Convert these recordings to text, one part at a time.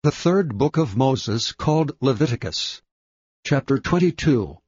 The third book of Moses, called Leviticus. Chapter 22.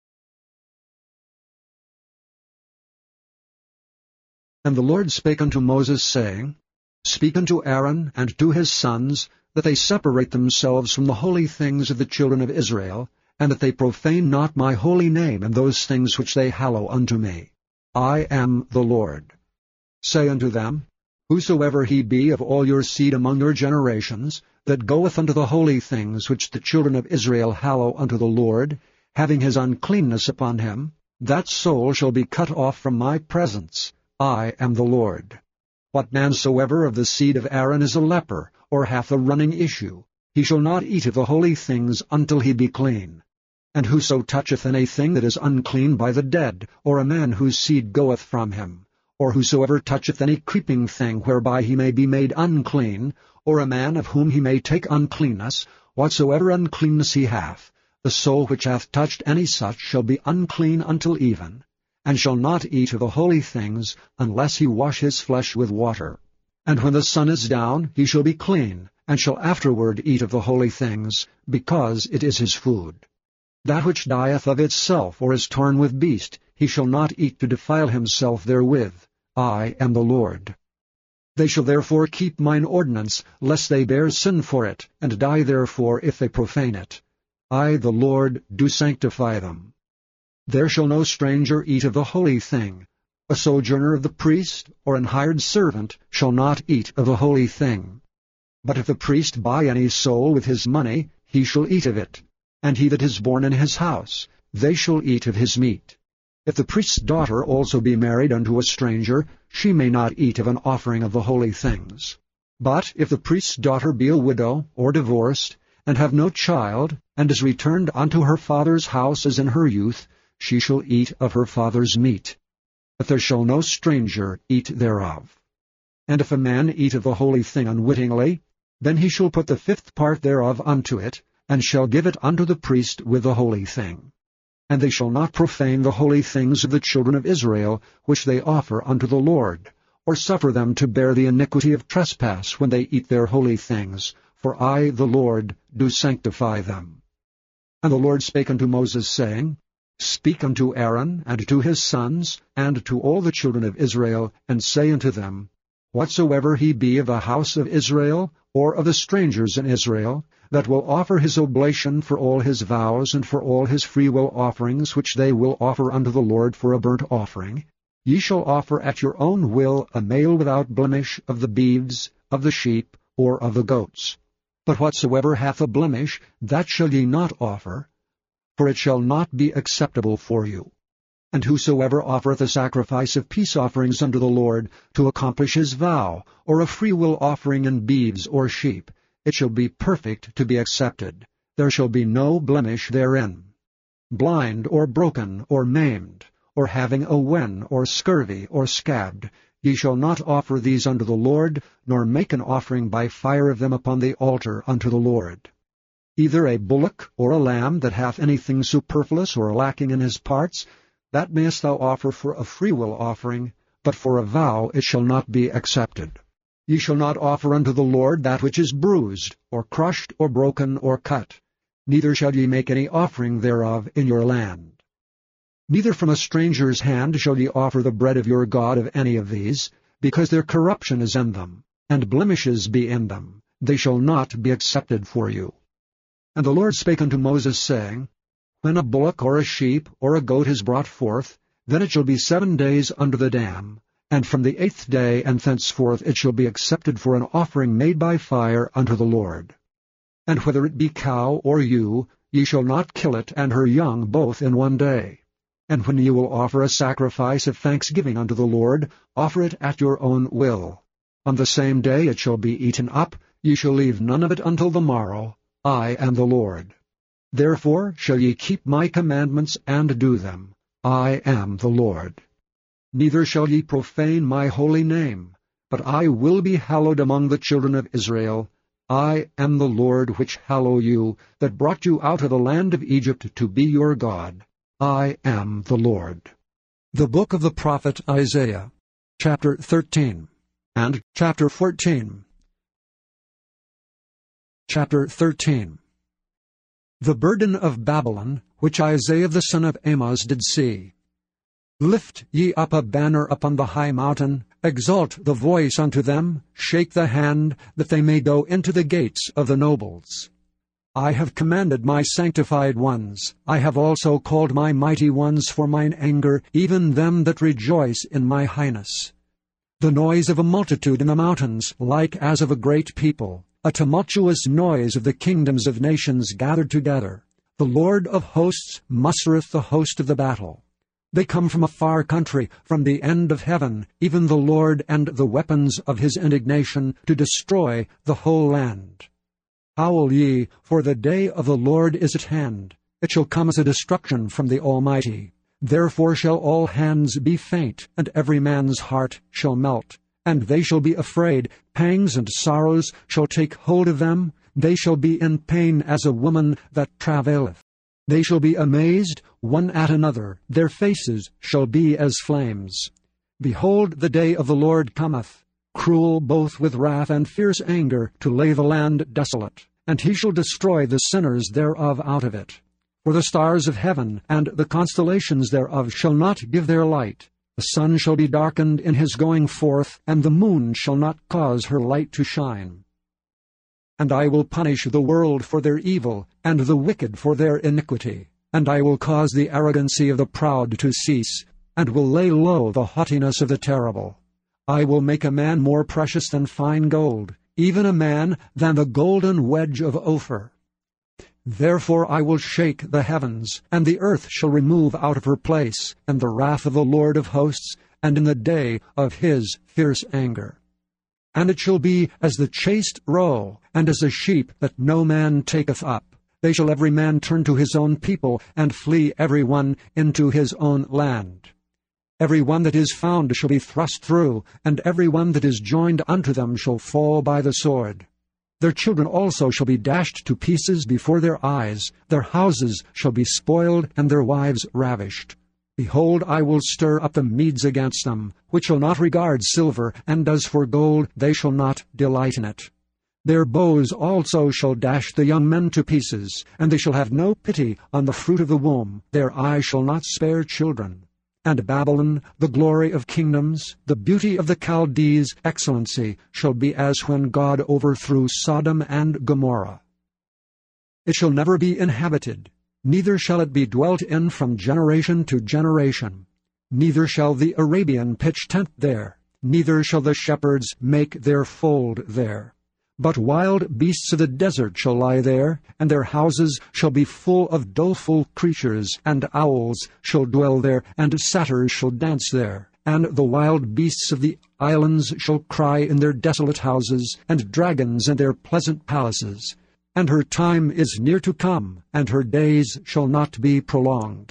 And the Lord spake unto Moses, saying, Speak unto Aaron and to his sons, that they separate themselves from the holy things of the children of Israel, and that they profane not my holy name in those things which they hallow unto me. I am the Lord. Say unto them, Whosoever he be of all your seed among your generations, that goeth unto the holy things which the children of Israel hallow unto the Lord, having his uncleanness upon him, that soul shall be cut off from my presence. I am the Lord. What man soever of the seed of Aaron is a leper, or hath a running issue, he shall not eat of the holy things until he be clean. And whoso toucheth anything that is unclean by the dead, or a man whose seed goeth from him, or whosoever toucheth any creeping thing whereby he may be made unclean, or a man of whom he may take uncleanness, whatsoever uncleanness he hath, the soul which hath touched any such shall be unclean until even, and shall not eat of the holy things, unless he wash his flesh with water. And when the sun is down, he shall be clean, and shall afterward eat of the holy things, because it is his food. That which dieth of itself, or is torn with beast, he shall not eat to defile himself therewith. I am the Lord. They shall therefore keep mine ordinance, lest they bear sin for it, and die therefore if they profane it. I, the Lord, do sanctify them. There shall no stranger eat of the holy thing. A sojourner of the priest, or an hired servant, shall not eat of the holy thing. But if the priest buy any soul with his money, he shall eat of it. And he that is born in his house, they shall eat of his meat. If the priest's daughter also be married unto a stranger, she may not eat of an offering of the holy things. But if the priest's daughter be a widow, or divorced, and have no child, and is returned unto her father's house as in her youth, she shall eat of her father's meat. But there shall no stranger eat thereof. And if a man eat of the holy thing unwittingly, then he shall put the fifth part thereof unto it, and shall give it unto the priest with the holy thing. And they shall not profane the holy things of the children of Israel, which they offer unto the Lord, or suffer them to bear the iniquity of trespass when they eat their holy things, for I, the Lord, do sanctify them. And the Lord spake unto Moses, saying, Speak unto Aaron, and to his sons, and to all the children of Israel, and say unto them, Whatsoever he be of the house of Israel, or of the strangers in Israel, that will offer his oblation for all his vows and for all his freewill offerings which they will offer unto the Lord for a burnt offering, ye shall offer at your own will a male without blemish of the beeves, of the sheep, or of the goats. But whatsoever hath a blemish, that shall ye not offer, for it shall not be acceptable for you. And whosoever offereth a sacrifice of peace offerings unto the Lord, to accomplish his vow, or a freewill offering in beeves or sheep, it shall be perfect to be accepted. There shall be no blemish therein. Blind, or broken, or maimed, or having a wen, or scurvy, or scabbed, ye shall not offer these unto the Lord, nor make an offering by fire of them upon the altar unto the Lord. Either a bullock or a lamb that hath anything superfluous or lacking in his parts, that mayest thou offer for a freewill offering, but for a vow it shall not be accepted. Ye shall not offer unto the Lord that which is bruised, or crushed, or broken, or cut. Neither shall ye make any offering thereof in your land. Neither from a stranger's hand shall ye offer the bread of your God of any of these, because their corruption is in them, and blemishes be in them. They shall not be accepted for you. And the Lord spake unto Moses, saying, When a bullock or a sheep or a goat is brought forth, then it shall be 7 days under the dam, and from the 8th day and thenceforth it shall be accepted for an offering made by fire unto the Lord. And whether it be cow or ewe, ye shall not kill it and her young both in 1 day. And when ye will offer a sacrifice of thanksgiving unto the Lord, offer it at your own will. On the same day it shall be eaten up, ye shall leave none of it until the morrow. I am the Lord. Therefore shall ye keep my commandments and do them. I am the Lord. Neither shall ye profane my holy name, but I will be hallowed among the children of Israel. I am the Lord which hallow you, that brought you out of the land of Egypt to be your God. I am the Lord. The book of the prophet Isaiah, chapter 13 and chapter 14. Chapter 13. The burden of Babylon, which Isaiah the son of Amoz did see. Lift ye up a banner upon the high mountain, exalt the voice unto them, shake the hand, that they may go into the gates of the nobles. I have commanded my sanctified ones, I have also called my mighty ones for mine anger, even them that rejoice in my highness. The noise of a multitude in the mountains, like as of a great people, a tumultuous noise of the kingdoms of nations gathered together. The Lord of hosts mustereth the host of the battle. They come from a far country, from the end of heaven, even the Lord and the weapons of his indignation, to destroy the whole land. Howl ye, for the day of the Lord is at hand. It shall come as a destruction from the Almighty. Therefore shall all hands be faint, and every man's heart shall melt. And they shall be afraid, pangs and sorrows shall take hold of them. They shall be in pain as a woman that travaileth. They shall be amazed, one at another, their faces shall be as flames. Behold, the day of the Lord cometh, cruel both with wrath and fierce anger, to lay the land desolate, and he shall destroy the sinners thereof out of it. For the stars of heaven and the constellations thereof shall not give their light. The sun shall be darkened in his going forth, and the moon shall not cause her light to shine. And I will punish the world for their evil, and the wicked for their iniquity. And I will cause the arrogancy of the proud to cease, and will lay low the haughtiness of the terrible. I will make a man more precious than fine gold, even a man than the golden wedge of Ophir. Therefore I will shake the heavens, and the earth shall remove out of her place, and the wrath of the Lord of hosts, and in the day of his fierce anger. And it shall be as the chased roe, and as a sheep that no man taketh up. They shall every man turn to his own people, and flee every one into his own land. Every one that is found shall be thrust through, and every one that is joined unto them shall fall by the sword. Their children also shall be dashed to pieces before their eyes. Their houses shall be spoiled, and their wives ravished. Behold, I will stir up the Medes against them, which shall not regard silver, and as for gold, they shall not delight in it. Their bows also shall dash the young men to pieces, and they shall have no pity on the fruit of the womb. Their eye shall not spare children. And Babylon, the glory of kingdoms, the beauty of the Chaldees' excellency, shall be as when God overthrew Sodom and Gomorrah. It shall never be inhabited, neither shall it be dwelt in from generation to generation. Neither shall the Arabian pitch tent there, neither shall the shepherds make their fold there. But wild beasts of the desert shall lie there, and their houses shall be full of doleful creatures, and owls shall dwell there, and satyrs shall dance there. And the wild beasts of the islands shall cry in their desolate houses, and dragons in their pleasant palaces. And her time is near to come, and her days shall not be prolonged.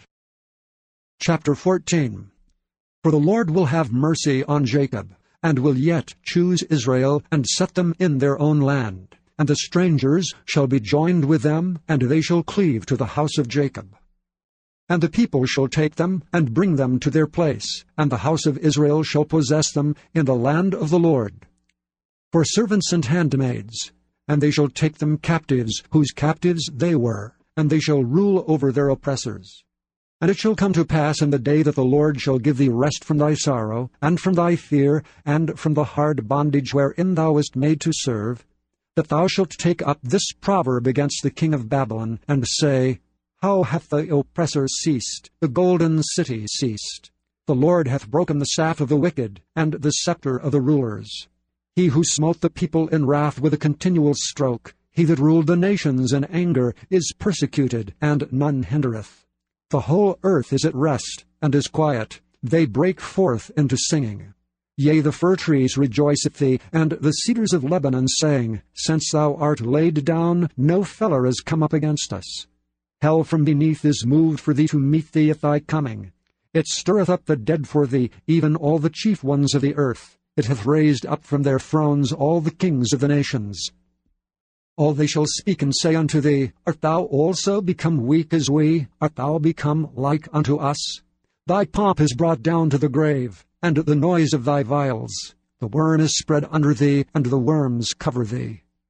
Chapter 14. For the Lord will have mercy on Jacob, and will yet choose Israel, and set them in their own land. And the strangers shall be joined with them, and they shall cleave to the house of Jacob. And the people shall take them, and bring them to their place, and the house of Israel shall possess them in the land of the Lord. For servants and handmaids, and they shall take them captives, whose captives they were, and they shall rule over their oppressors. And it shall come to pass in the day that the Lord shall give thee rest from thy sorrow, and from thy fear, and from the hard bondage wherein thou wast made to serve, that thou shalt take up this proverb against the king of Babylon, and say, How hath the oppressor ceased, the golden city ceased? The Lord hath broken the staff of the wicked, and the scepter of the rulers. He who smote the people in wrath with a continual stroke, he that ruled the nations in anger, is persecuted, and none hindereth. The whole earth is at rest, and is quiet. They break forth into singing. Yea, the fir trees rejoice at thee, and the cedars of Lebanon, saying, Since thou art laid down, no feller is come up against us. Hell from beneath is moved for thee to meet thee at thy coming. It stirreth up the dead for thee, even all the chief ones of the earth. It hath raised up from their thrones all the kings of the nations. All they shall speak and say unto thee, Art thou also become weak as we? Art thou become like unto us? Thy pomp is brought down to the grave, and the noise of thy viols. The worm is spread under thee, and the worms cover thee.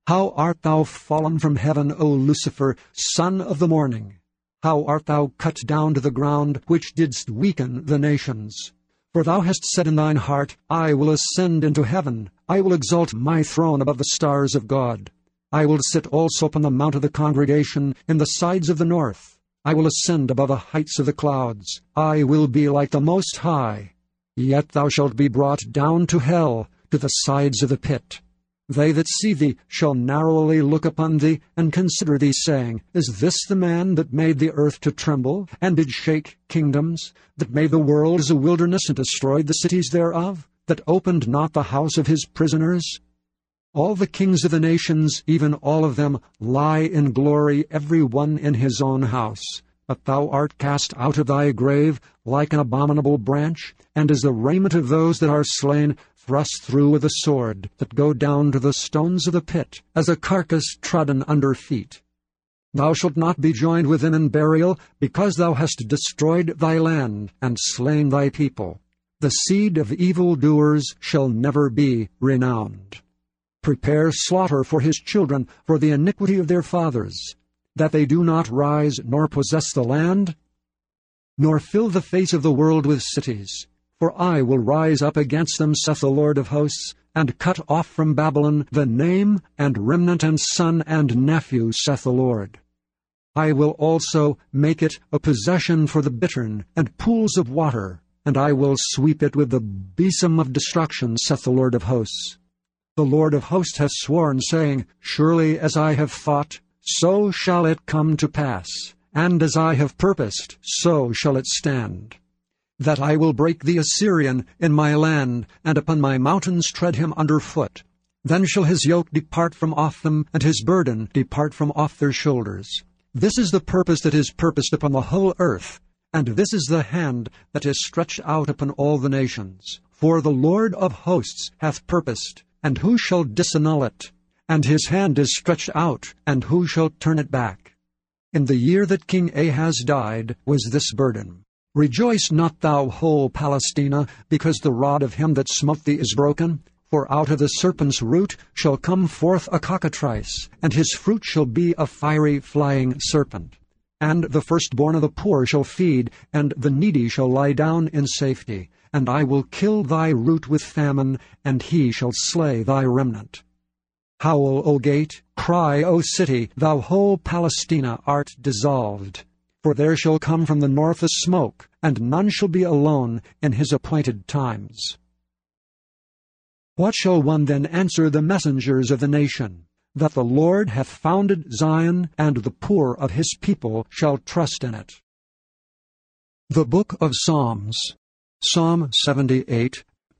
How art thou fallen from heaven, O Lucifer, son of the morning! How art thou cut down to the ground, which didst weaken the nations! For thou hast said in thine heart, I will ascend into heaven, I will exalt my throne above the stars of God. I will sit also upon the mount of the congregation in the sides of the north. I will ascend above the heights of the clouds. I will be like the Most High. Yet thou shalt be brought down to hell, to the sides of the pit. They that see thee shall narrowly look upon thee, and consider thee, saying, Is this the man that made the earth to tremble, and did shake kingdoms, that made the world as a wilderness, and destroyed the cities thereof, that opened not the house of his prisoners? All the kings of the nations, even all of them, lie in glory, every one in his own house. But thou art cast out of thy grave like an abominable branch, and as the raiment of those that are slain, thrust through with a sword, that go down to the stones of the pit, as a carcass trodden under feet. Thou shalt not be joined with them in burial, because thou hast destroyed thy land, and slain thy people. The seed of evildoers shall never be renowned. Prepare slaughter for his children, for the iniquity of their fathers, that they do not rise nor possess the land, nor fill the face of the world with cities. For I will rise up against them, saith the Lord of hosts, and cut off from Babylon the name and remnant and son and nephew, saith the Lord. I will also make it a possession for the bittern and pools of water, and I will sweep it with the besom of destruction, saith the Lord of hosts. The Lord of hosts hath sworn, saying, Surely as I have thought, so shall it come to pass, and as I have purposed, so shall it stand. That I will break the Assyrian in my land, and upon my mountains tread him under foot. Then shall his yoke depart from off them, and his burden depart from off their shoulders. This is the purpose that is purposed upon the whole earth, and this is the hand that is stretched out upon all the nations. For the Lord of hosts hath purposed, and who shall disannul it? And his hand is stretched out, and who shall turn it back? In the year that King Ahaz died was this burden. Rejoice not thou, whole Palestina, because the rod of him that smote thee is broken. For out of the serpent's root shall come forth a cockatrice, and his fruit shall be a fiery flying serpent. And the firstborn of the poor shall feed, and the needy shall lie down in safety. And I will kill thy root with famine, and he shall slay thy remnant. Howl, O gate, cry, O city, thou whole Palestina art dissolved. For there shall come from the north a smoke, and none shall be alone in his appointed times. What shall one then answer the messengers of the nation? That the Lord hath founded Zion, and the poor of his people shall trust in it. The Book of Psalms, Psalm 78.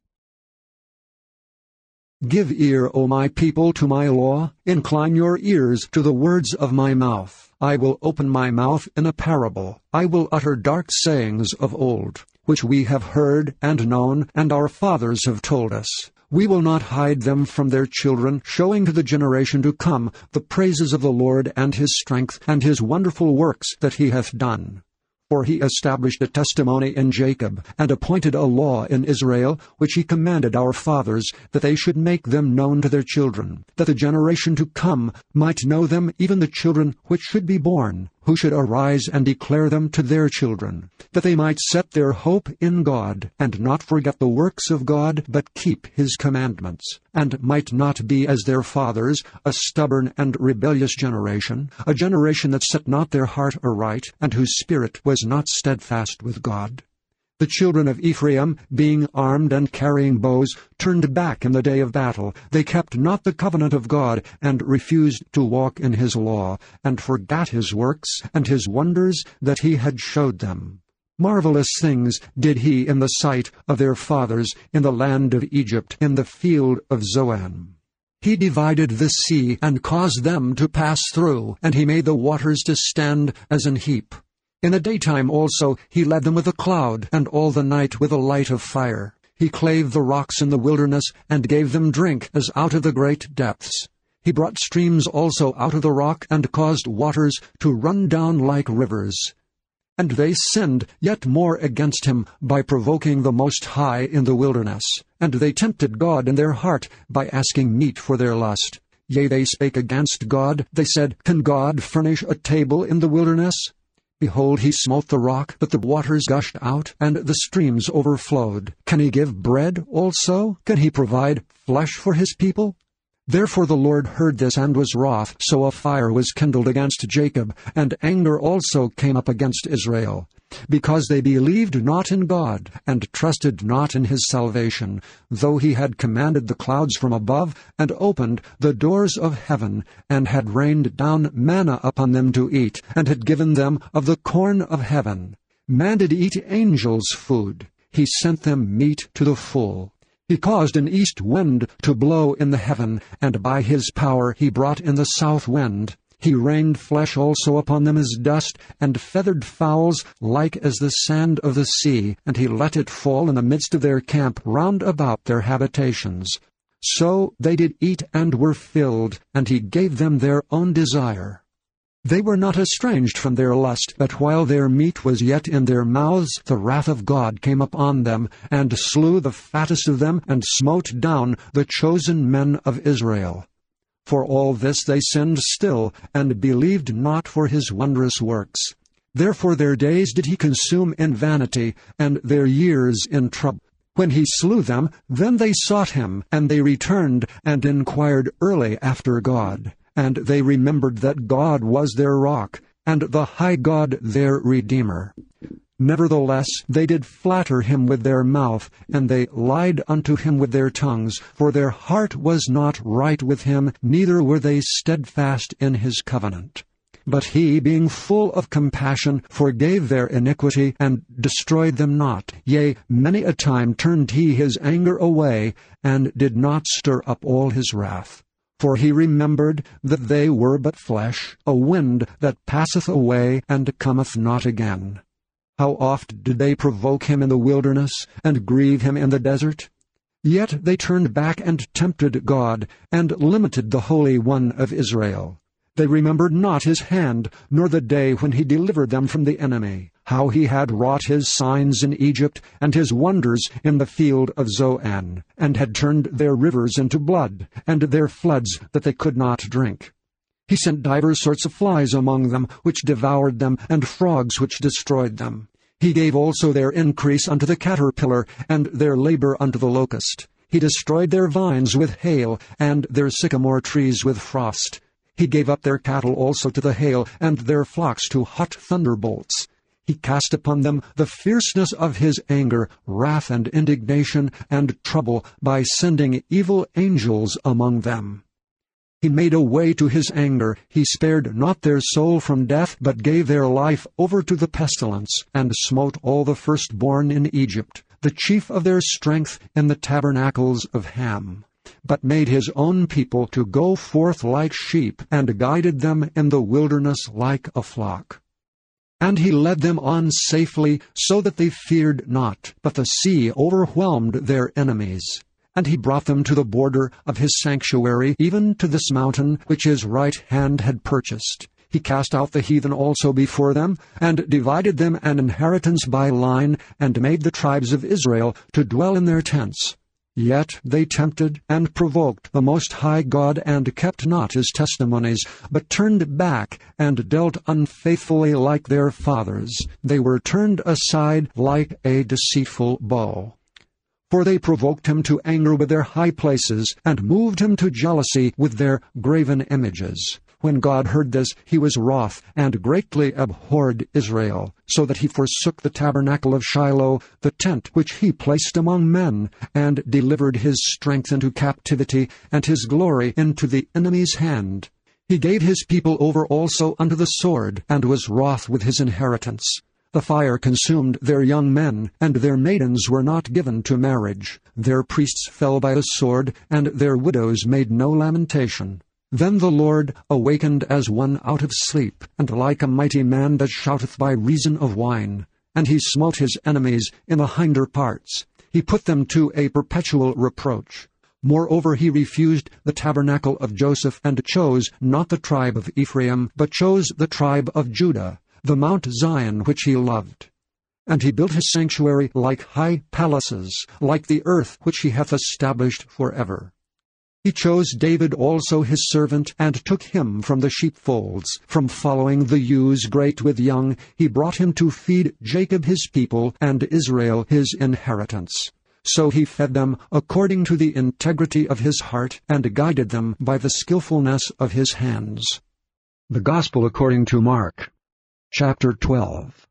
Give ear, O my people, to my law. Incline your ears to the words of my mouth. I will open my mouth in a parable. I will utter dark sayings of old, which we have heard and known, and our fathers have told us. We will not hide them from their children, showing to the generation to come the praises of the Lord and his strength, and his wonderful works that he hath done. For he established a testimony in Jacob, and appointed a law in Israel, which he commanded our fathers, that they should make them known to their children, that the generation to come might know them, even the children which should be born, who should arise and declare them to their children, that they might set their hope in God, and not forget the works of God, but keep his commandments, and might not be as their fathers, a stubborn and rebellious generation, a generation that set not their heart aright, and whose spirit was not steadfast with God. The children of Ephraim, being armed and carrying bows, turned back in the day of battle. They kept not the covenant of God, and refused to walk in his law, and forgot his works, and his wonders that he had showed them. Marvelous things did he in the sight of their fathers, in the land of Egypt, in the field of Zoan. He divided the sea, and caused them to pass through, and he made the waters to stand as an heap. In the daytime also he led them with a cloud, and all the night with a light of fire. He clave the rocks in the wilderness, and gave them drink as out of the great depths. He brought streams also out of the rock, and caused waters to run down like rivers. And they sinned yet more against him by provoking the Most High in the wilderness. And they tempted God in their heart by asking meat for their lust. Yea, they spake against God. They said, Can God furnish a table in the wilderness? Behold, he smote the rock, that the waters gushed out, and the streams overflowed. Can he give bread also? Can he provide flesh for his people? Therefore the Lord heard this and was wroth, so a fire was kindled against Jacob, and anger also came up against Israel, because they believed not in God, and trusted not in his salvation, though he had commanded the clouds from above, and opened the doors of heaven, and had rained down manna upon them to eat, and had given them of the corn of heaven. Man did eat angels' food. He sent them meat to the full. He caused an east wind to blow in the heaven, and by his power he brought in the south wind. He rained flesh also upon them as dust, and feathered fowls like as the sand of the sea, and he let it fall in the midst of their camp round about their habitations. So they did eat and were filled, and he gave them their own desire. They were not estranged from their lust, but while their meat was yet in their mouths, the wrath of God came upon them, and slew the fattest of them, and smote down the chosen men of Israel. For all this they sinned still, and believed not for his wondrous works. Therefore their days did he consume in vanity, and their years in trouble. When he slew them, then they sought him, and they returned, and inquired early after God. And they remembered that God was their rock, and the high God their Redeemer. Nevertheless they did flatter him with their mouth, and they lied unto him with their tongues, for their heart was not right with him, neither were they steadfast in his covenant. But he, being full of compassion, forgave their iniquity, and destroyed them not. Yea, many a time turned he his anger away, and did not stir up all his wrath. For he remembered that they were but flesh, a wind that passeth away, and cometh not again. How oft did they provoke him in the wilderness, and grieve him in the desert? Yet they turned back and tempted God, and limited the Holy One of Israel. They remembered not his hand, nor the day when he delivered them from the enemy, how he had wrought his signs in Egypt, and his wonders in the field of Zoan, and had turned their rivers into blood, and their floods that they could not drink. He sent divers sorts of flies among them, which devoured them, and frogs which destroyed them. He gave also their increase unto the caterpillar, and their labor unto the locust. He destroyed their vines with hail, and their sycamore trees with frost. He gave up their cattle also to the hail, and their flocks to hot thunderbolts. He cast upon them the fierceness of his anger, wrath and indignation, and trouble, by sending evil angels among them. He made a way to his anger. He spared not their soul from death, but gave their life over to the pestilence, and smote all the firstborn in Egypt, the chief of their strength in the tabernacles of Ham, but made his own people to go forth like sheep, and guided them in the wilderness like a flock. And he led them on safely, so that they feared not, but the sea overwhelmed their enemies. And he brought them to the border of his sanctuary, even to this mountain which his right hand had purchased. He cast out the heathen also before them, and divided them an inheritance by line, and made the tribes of Israel to dwell in their tents. Yet they tempted and provoked the Most High God, and kept not his testimonies, but turned back, and dealt unfaithfully like their fathers. They were turned aside like a deceitful bow. For they provoked him to anger with their high places, and moved him to jealousy with their graven images. When God heard this, he was wroth, and greatly abhorred Israel, so that he forsook the tabernacle of Shiloh, the tent which he placed among men, and delivered his strength into captivity, and his glory into the enemy's hand. He gave his people over also unto the sword, and was wroth with his inheritance. The fire consumed their young men, and their maidens were not given to marriage. Their priests fell by the sword, and their widows made no lamentation. Then the Lord awakened as one out of sleep, and like a mighty man that shouteth by reason of wine. And he smote his enemies in the hinder parts. He put them to a perpetual reproach. Moreover, he refused the tabernacle of Joseph, and chose not the tribe of Ephraim, but chose the tribe of Judah, the Mount Zion which he loved. And he built his sanctuary like high palaces, like the earth which he hath established forever. He chose David also his servant, and took him from the sheepfolds. From following the ewes great with young, he brought him to feed Jacob his people, and Israel his inheritance. So he fed them according to the integrity of his heart, and guided them by the skillfulness of his hands. The Gospel according to Mark, chapter 12.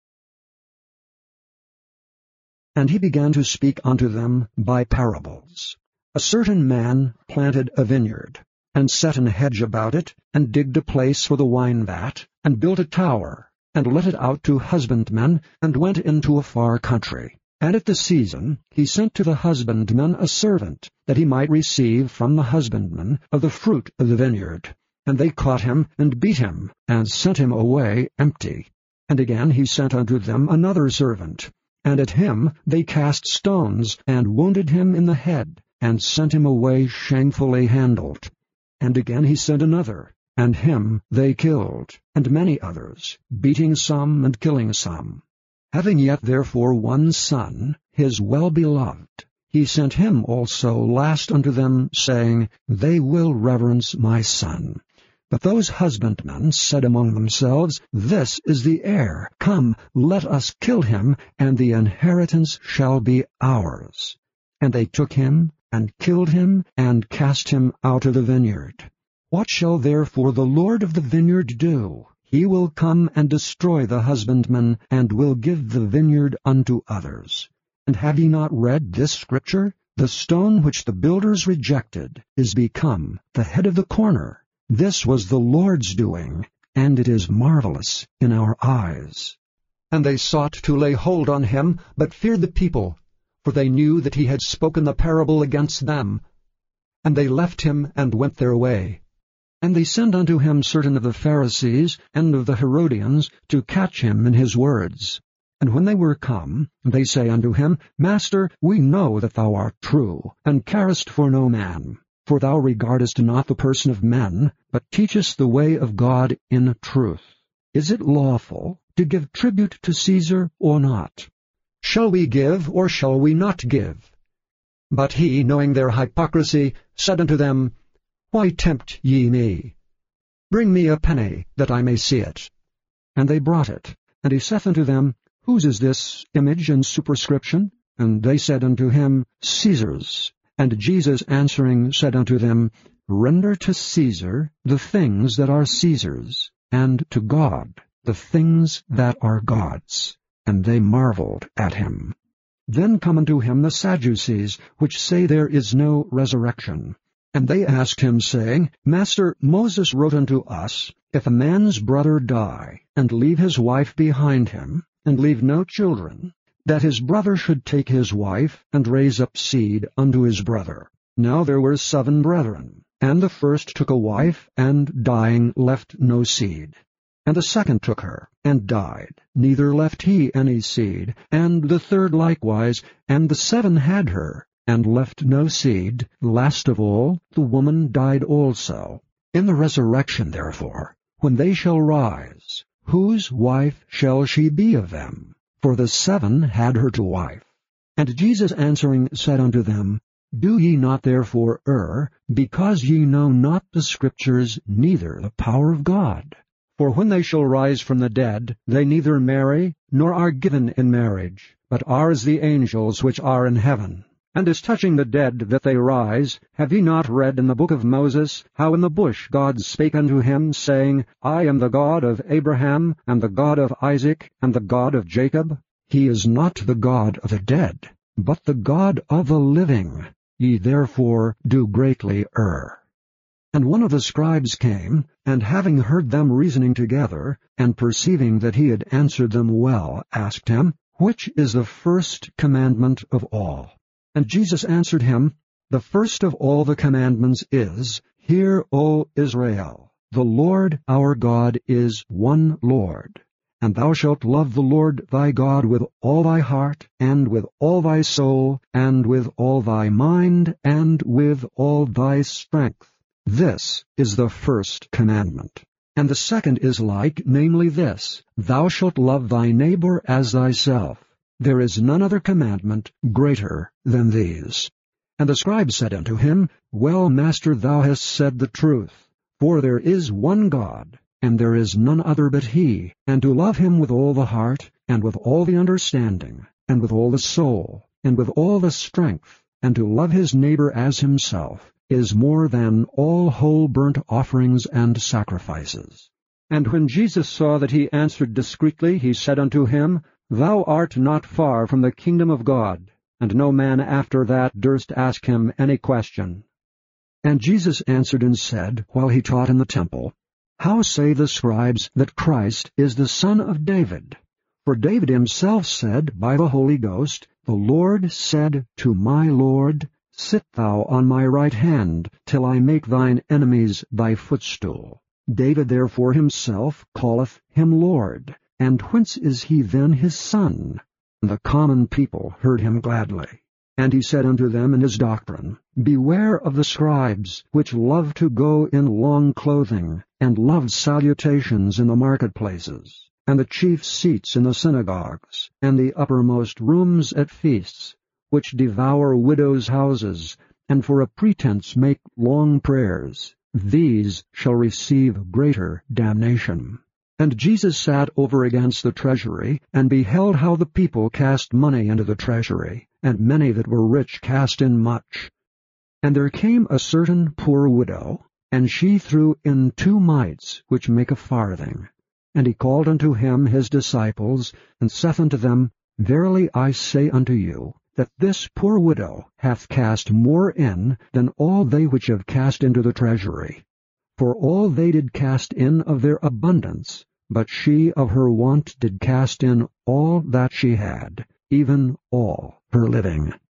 And he began to speak unto them by parables. A certain man planted a vineyard, and set an hedge about it, and digged a place for the wine-vat, and built a tower, and let it out to husbandmen, and went into a far country. And at the season he sent to the husbandman a servant, that he might receive from the husbandman of the fruit of the vineyard. And they caught him, and beat him, and sent him away empty. And again he sent unto them another servant, and at him they cast stones, and wounded him in the head, and sent him away shamefully handled. And again he sent another, and him they killed, and many others, beating some and killing some. Having yet therefore one son, his well-beloved, he sent him also last unto them, saying, They will reverence my son. But those husbandmen said among themselves, This is the heir. Come, let us kill him, and the inheritance shall be ours. And they took him, and killed him, and cast him out of the vineyard. What shall therefore the Lord of the vineyard do? He will come and destroy the husbandman, and will give the vineyard unto others. And have ye not read this scripture? The stone which the builders rejected is become the head of the corner. This was the Lord's doing, and it is marvelous in our eyes. And they sought to lay hold on him, but feared the people, for they knew that he had spoken the parable against them. And they left him and went their way. And they sent unto him certain of the Pharisees and of the Herodians to catch him in his words. And when they were come, they say unto him, Master, we know that thou art true, and carest for no man. For thou regardest not the person of men, but teachest the way of God in truth. Is it lawful to give tribute to Caesar or not? Shall we give, or shall we not give? But he, knowing their hypocrisy, said unto them, Why tempt ye me? Bring me a penny, that I may see it. And they brought it. And he saith unto them, Whose is this image and superscription? And they said unto him, Caesar's. And Jesus answering said unto them, Render to Caesar the things that are Caesar's, and to God the things that are God's. And they marveled at him. Then come unto him the Sadducees, which say there is no resurrection. And they asked him, saying, Master, Moses wrote unto us, If a man's brother die, and leave his wife behind him, and leave no children, that his brother should take his wife, and raise up seed unto his brother. Now there were 7 brethren, and the first took a wife, and dying left no seed. And the second took her, and died, neither left he any seed, and the third likewise, and the 7 had her, and left no seed. Last of all, the woman died also. In the resurrection, therefore, when they shall rise, whose wife shall she be of them? For the 7 had her to wife. And Jesus answering said unto them, Do ye not therefore err, because ye know not the Scriptures, neither the power of God? For when they shall rise from the dead, they neither marry, nor are given in marriage, but are as the angels which are in heaven. And as touching the dead that they rise, have ye not read in the book of Moses, how in the bush God spake unto him, saying, I am the God of Abraham, and the God of Isaac, and the God of Jacob? He is not the God of the dead, but the God of the living. Ye therefore do greatly err. And one of the scribes came, and having heard them reasoning together, and perceiving that he had answered them well, asked him, Which is the first commandment of all? And Jesus answered him, The first of all the commandments is, Hear, O Israel, the Lord our God is one Lord. And thou shalt love the Lord thy God with all thy heart, and with all thy soul, and with all thy mind, and with all thy strength. This is the first commandment. And the second is like, namely this, Thou shalt love thy neighbor as thyself. There is none other commandment greater than these. And the scribe said unto him, Well, Master, thou hast said the truth. For there is one God, and there is none other but he, and to love him with all the heart, and with all the understanding, and with all the soul, and with all the strength, and to love his neighbor as himself, is more than all whole burnt offerings and sacrifices. And when Jesus saw that he answered discreetly, he said unto him, Thou art not far from the kingdom of God. And no man after that durst ask him any question. And Jesus answered and said, while he taught in the temple, How say the scribes that Christ is the son of David? For David himself said by the Holy Ghost, The Lord said to my Lord, Sit thou on my right hand, till I make thine enemies thy footstool. David therefore himself calleth him Lord. And whence is he then his son? And the common people heard him gladly. And he said unto them in his doctrine, Beware of the scribes, which love to go in long clothing, and love salutations in the marketplaces, and the chief seats in the synagogues, and the uppermost rooms at feasts, which devour widows' houses, and for a pretense make long prayers. These shall receive greater damnation. And Jesus sat over against the treasury, and beheld how the people cast money into the treasury, and many that were rich cast in much. And there came a certain poor widow, and she threw in 2 mites, which make a farthing. And he called unto him his disciples, and saith unto them, Verily I say unto you, that this poor widow hath cast more in than all they which have cast into the treasury. For all they did cast in of their abundance, but she of her want did cast in all that she had, even all her living.